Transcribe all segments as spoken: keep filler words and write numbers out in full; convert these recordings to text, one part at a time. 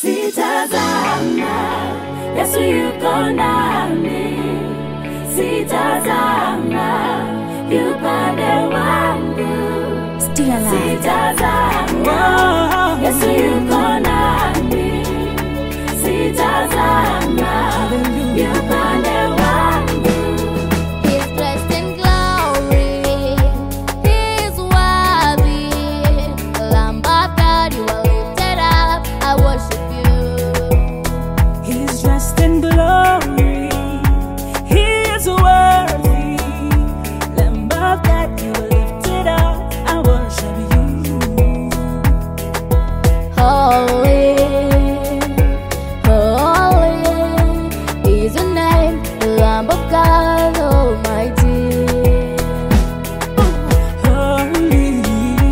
Sitazama, Yesu yuko nami. Sitazama, yu pande wangu. Sitazama, Yesu yuko nami. Sitazama, yu pande wangu. He's dressed in glory, He's worthy. Lamb of God, you are lifted up, I worship you. He's dressed in glory, He is worthy. Lamb of God, you are lifted up, I worship you. Holy, holy is your name, the Lamb of God Almighty. Holy,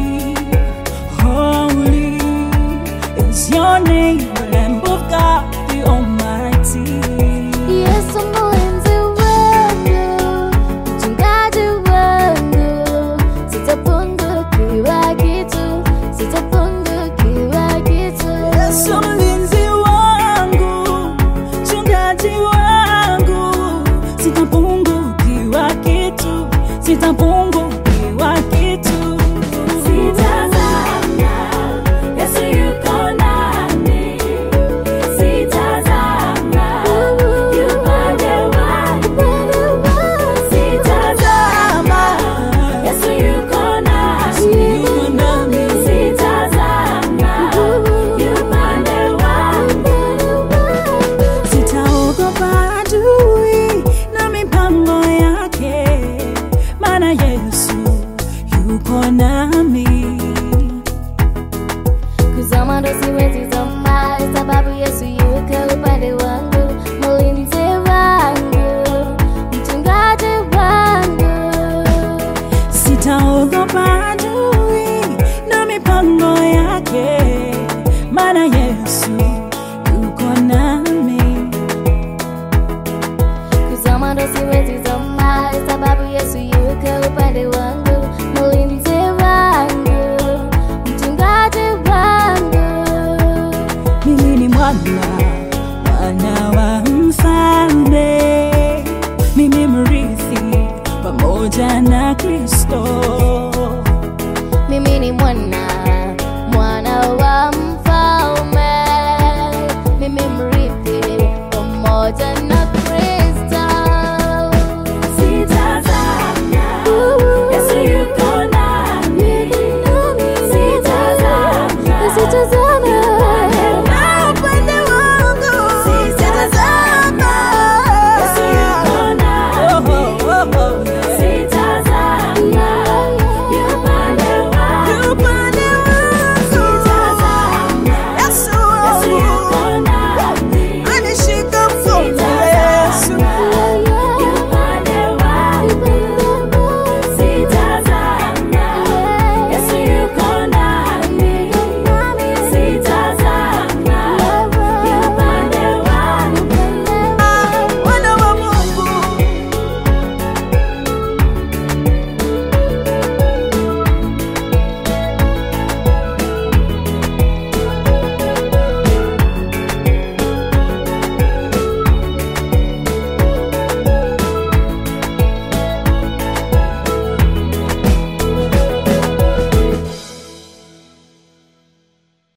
holy is your name, the Lamb of God, the Almighty. Yesu mlinzi wangu, mchungaji wangu, sitapungukiwa kitu, sitapungukiwa kitu. Yesu mlinzi wangu, mchungaji wangu, sitapungukiwa kitu, sitapungukiwa kitu. Sitazama, Yesu yuko nami. Sitazama, yu pande wangu. Sitazama, Yesu yuko nami. Sitazama, yu pande wangu. Sitaogopa adui na mipango yake, maana Yesu yuko nami. Kuzama ndo siwezi zama, sababu Yesu yuko upande wangu, mlinzi wangu, mchungaji wangu. Sitaogopa adui na mipango yake, maana Yesu yuko nami. Kuzama ndo siwezi zama, sababu Yesu yuko upande wangu, mlinzi wangu, mchungaji wangu. Mimi ni mwana, mwana wa mfalme. Mimi mrithi pamoja na Kristo. Mimi ni mwana, mwana wa